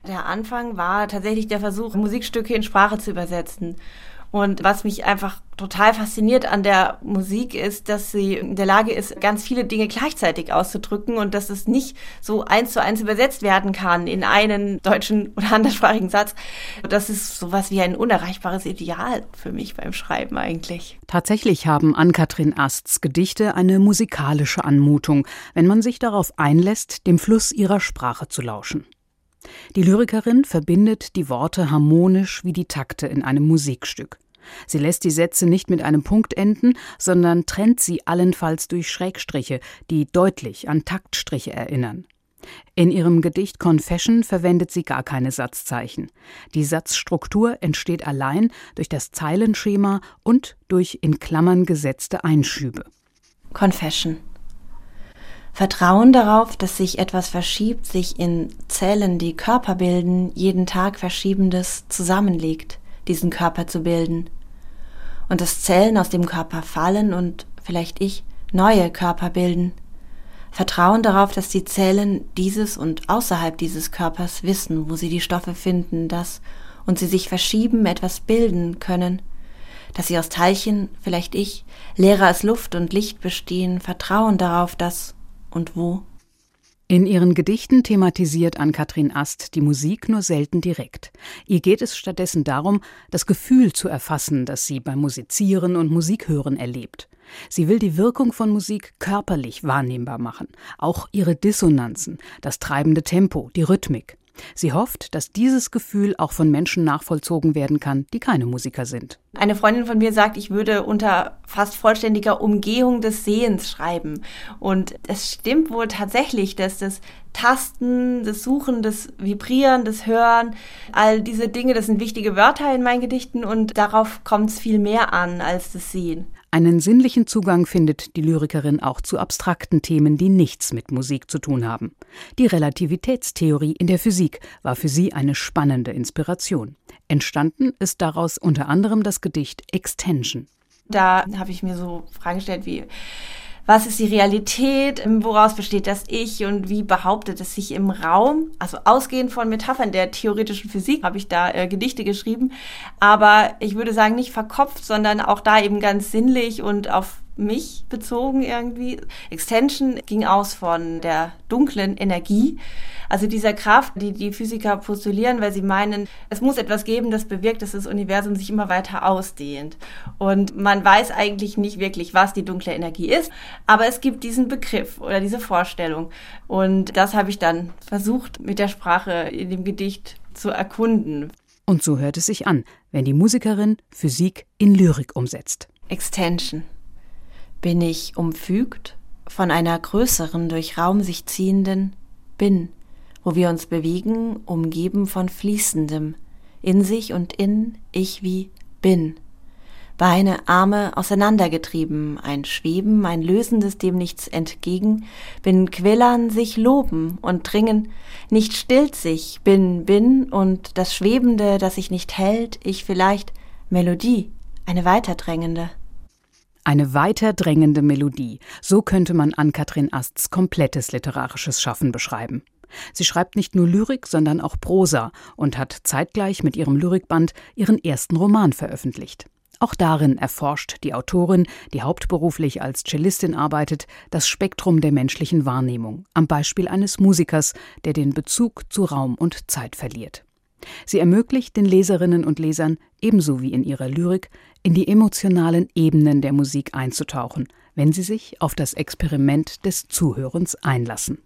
Der Anfang war tatsächlich der Versuch, Musikstücke in Sprache zu übersetzen. Und was mich einfach total fasziniert an der Musik ist, dass sie in der Lage ist, ganz viele Dinge gleichzeitig auszudrücken und dass es nicht so 1:1 übersetzt werden kann in einen deutschen oder anderssprachigen Satz. Das ist sowas wie ein unerreichbares Ideal für mich beim Schreiben eigentlich. Tatsächlich haben Ann-Kathrin Asts Gedichte eine musikalische Anmutung, wenn man sich darauf einlässt, dem Fluss ihrer Sprache zu lauschen. Die Lyrikerin verbindet die Worte harmonisch wie die Takte in einem Musikstück. Sie lässt die Sätze nicht mit einem Punkt enden, sondern trennt sie allenfalls durch Schrägstriche, die deutlich an Taktstriche erinnern. In ihrem Gedicht Confession verwendet sie gar keine Satzzeichen. Die Satzstruktur entsteht allein durch das Zeilenschema und durch in Klammern gesetzte Einschübe. Confession. Vertrauen darauf, dass sich etwas verschiebt, sich in Zellen, die Körper bilden, jeden Tag Verschiebendes zusammenlegt, diesen Körper zu bilden. Und dass Zellen aus dem Körper fallen und, vielleicht neue Körper bilden. Vertrauen darauf, dass die Zellen dieses und außerhalb dieses Körpers wissen, wo sie die Stoffe finden, dass, und sie sich verschieben, etwas bilden können. Dass sie aus Teilchen, vielleicht leerer als Luft und Licht bestehen. Vertrauen darauf, dass und wo. In ihren Gedichten thematisiert Ann-Kathrin Ast die Musik nur selten direkt. Ihr geht es stattdessen darum, das Gefühl zu erfassen, das sie beim Musizieren und Musikhören erlebt. Sie will die Wirkung von Musik körperlich wahrnehmbar machen, auch ihre Dissonanzen, das treibende Tempo, die Rhythmik. Sie hofft, dass dieses Gefühl auch von Menschen nachvollzogen werden kann, die keine Musiker sind. Eine Freundin von mir sagt, ich würde unter fast vollständiger Umgehung des Sehens schreiben. Und es stimmt wohl tatsächlich, dass das Tasten, das Suchen, das Vibrieren, das Hören, all diese Dinge, das sind wichtige Wörter in meinen Gedichten und darauf kommt es viel mehr an als das Sehen. Einen sinnlichen Zugang findet die Lyrikerin auch zu abstrakten Themen, die nichts mit Musik zu tun haben. Die Relativitätstheorie in der Physik war für sie eine spannende Inspiration. Entstanden ist daraus unter anderem das Gedicht Extension. Da habe ich mir so Fragen gestellt wie: Was ist die Realität? Woraus besteht das Ich? Und wie behauptet es sich im Raum? Also ausgehend von Metaphern der theoretischen Physik habe ich da Gedichte geschrieben. Aber ich würde sagen, nicht verkopft, sondern auch da eben ganz sinnlich und auf mich bezogen irgendwie. Extension ging aus von der dunklen Energie, also dieser Kraft, die die Physiker postulieren, weil sie meinen, es muss etwas geben, das bewirkt, dass das Universum sich immer weiter ausdehnt. Und man weiß eigentlich nicht wirklich, was die dunkle Energie ist, aber es gibt diesen Begriff oder diese Vorstellung. Und das habe ich dann versucht, mit der Sprache in dem Gedicht zu erkunden. Und so hört es sich an, wenn die Musikerin Physik in Lyrik umsetzt. Extension. Bin ich umfügt von einer größeren, durch Raum sich ziehenden Bin, wo wir uns bewegen, umgeben von Fließendem, in sich und in, ich wie bin. Beine, Arme auseinandergetrieben, ein Schweben, ein Lösendes dem Nichts entgegen, bin Quillern, sich loben und dringen, nicht stillt sich, bin und das Schwebende, das sich nicht hält, ich vielleicht Melodie, eine weiterdrängende. Eine weiterdrängende Melodie, so könnte man Ann-Kathrin Asts komplettes literarisches Schaffen beschreiben. Sie schreibt nicht nur Lyrik, sondern auch Prosa und hat zeitgleich mit ihrem Lyrikband ihren ersten Roman veröffentlicht. Auch darin erforscht die Autorin, die hauptberuflich als Cellistin arbeitet, das Spektrum der menschlichen Wahrnehmung, am Beispiel eines Musikers, der den Bezug zu Raum und Zeit verliert. Sie ermöglicht den Leserinnen und Lesern, ebenso wie in ihrer Lyrik, in die emotionalen Ebenen der Musik einzutauchen, wenn sie sich auf das Experiment des Zuhörens einlassen.